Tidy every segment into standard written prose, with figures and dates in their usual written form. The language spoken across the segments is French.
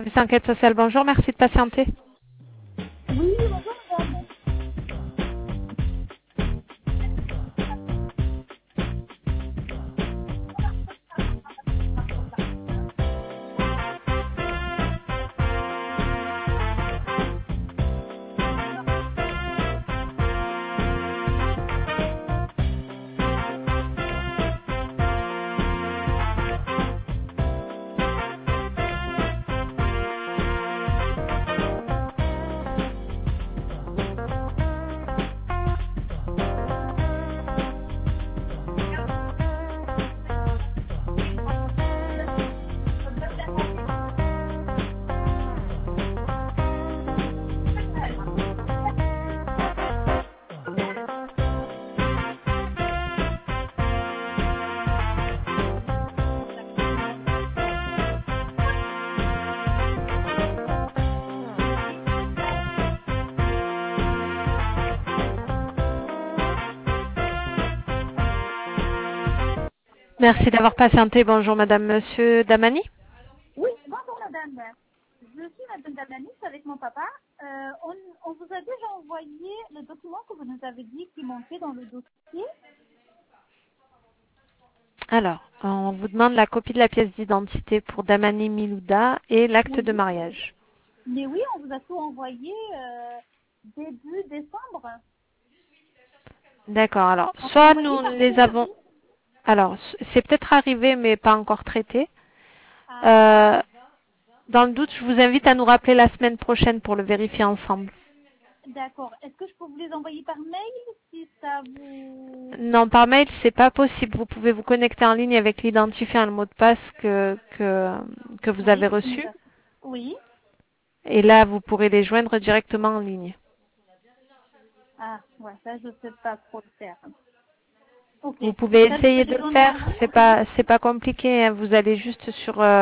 Service enquête sociale, bonjour, merci de patienter. Oui, bonjour madame. Merci d'avoir patienté, bonjour madame, monsieur Damani. Oui, bonjour madame. Je suis madame Damanis avec mon papa. On vous a déjà envoyé le document que vous nous avez dit qui manquait dans le dossier. Alors, on vous demande la copie de la pièce d'identité pour Damani Milouda et l'acte Oui. de mariage. Mais oui, on vous a tout envoyé début décembre. D'accord, alors, On a soit envoyé nous par les avons... courrier. Alors, c'est peut-être arrivé, mais pas encore traité. Ah, Euh, dans le doute, je vous invite à nous rappeler la semaine prochaine pour le vérifier ensemble. d'accord. Est-ce que je peux vous les envoyer par mail si ça vous... Non, par mail, c'est pas possible. Vous pouvez vous connecter en ligne avec l'identifiant et le mot de passe que vous avez Oui, reçu. oui. Et là, vous pourrez les joindre directement en ligne. Ah, ouais, ça je sais pas trop le faire. Ok. Vous pouvez Ça, je essayer peux de les le joindre en faire. ligne. C'est pas compliqué, hein. Vous allez juste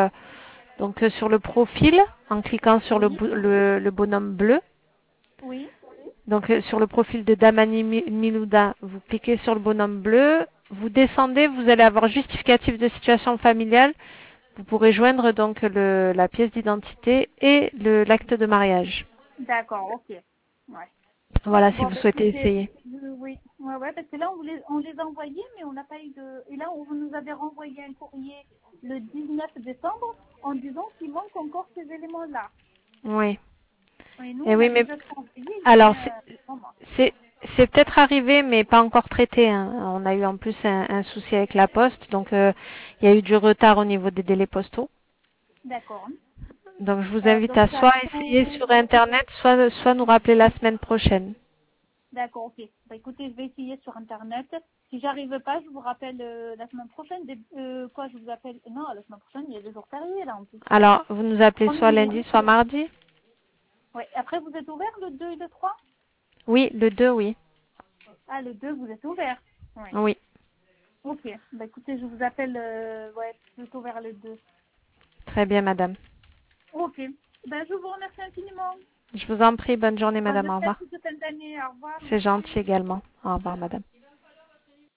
sur le profil en cliquant sur Oui, le bonhomme bleu. oui. Donc sur le profil de Damani Milouda, vous cliquez sur le bonhomme bleu. Vous descendez, vous allez avoir justificatif de situation familiale. Vous pourrez joindre donc la pièce d'identité et l'acte de mariage. D'accord, ok. Ouais. Voilà, si Bon, vous bah, souhaitez écoutez, essayer. oui, ouais, parce que là, on les a envoyés, mais on n'a pas eu de... Et là, on nous avait renvoyé un courrier le 19 décembre en disant qu'il manque encore ces éléments-là. Oui. Et nous, Et on oui, a mais déjà tout envoyé il y a alors bien un moment. c'est peut-être arrivé, mais pas encore traité, hein. On a eu en plus un souci avec la poste, donc il y a eu du retard au niveau des délais postaux. D'accord. Donc je vous invite Donc, à soit essayer j'attends... sur Internet, soit nous rappeler la semaine prochaine. D'accord, ok. Bah, écoutez, je vais essayer sur Internet. Si j'arrive pas, je vous rappelle la semaine prochaine. Quoi, je vous appelle... Non, la semaine prochaine, il y a des jours fériés, là, en plus. Alors, vous nous appelez soit Premier. lundi, soit mardi. Ouais. Après, vous êtes ouvert le 2 et le 3. Oui, le 2, oui. Ah, le 2, vous êtes ouvert. Ouais. Oui. Ok. Bah, écoutez, je vous appelle ouais, plutôt vers le 2. Très bien, madame. Ok. Ben, je vous remercie infiniment. Je vous en prie, bonne journée, madame. Bonne Au fête revoir. toute cette année. Au revoir. C'est gentil également. Au revoir, madame.